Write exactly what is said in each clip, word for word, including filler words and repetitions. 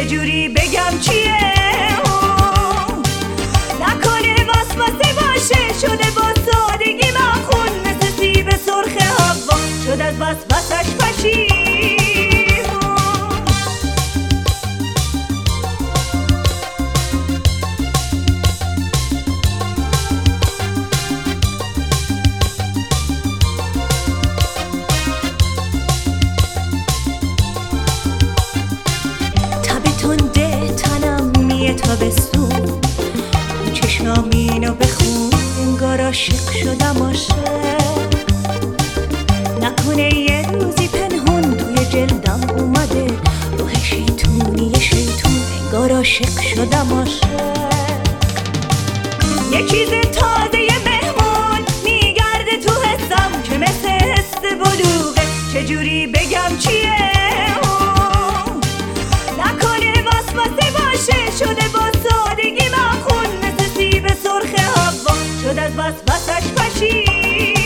چجوری بگم چیه نکنه وسوسه باشه شده با سادگی مخون مثل سیب سرخ هوا شد از وسوسش پشیمون تابستون چشمام اینو بخون انگار عاشق شدم عاشق نکنه یه روزی پنهون توی جلدم اومده روح شیطونی شیطون انگار عاشق شدم عاشق یه چیز تازه یه مهمون میگرده تو حسم که مثل حس بلوغه چجوری بگم چیه شده با سادگی مخون مثل سیب سرخ هوا شد از وسوسش پشیمون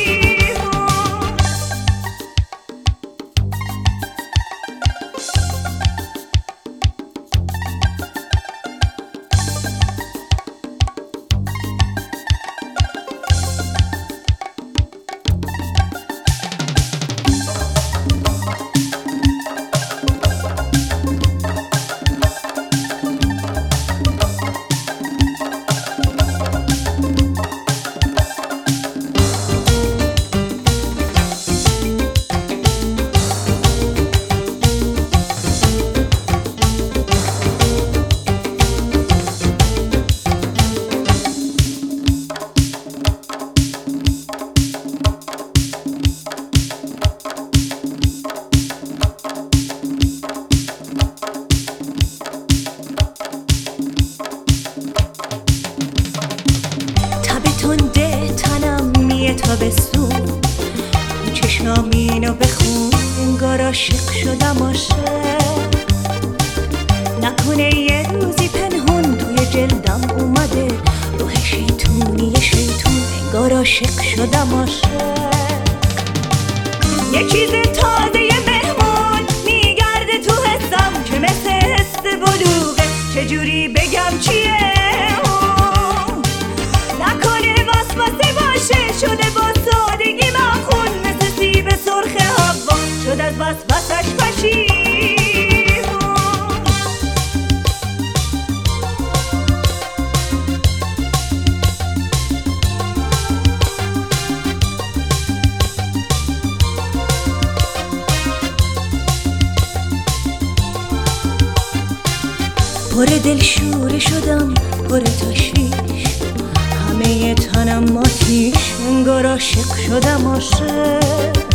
تابستون چشمام اینو بخون انگار عاشق شدم عاشق نکنه یه روزی پنهون توی جلدم اومده روح شیطونی شیطون انگار عاشق شدم عاشق یه چیز تازه یه مهمون میگرده تو حسم که مثل حس بلوغه چجوری بگم چیه شده با سادگی مخون مثل سیب سرخ هوا شد از وسوسش پشیمون پر دلشوره شدم پر تشویش همه تنم آتیش انگار عاشق شدم عاشق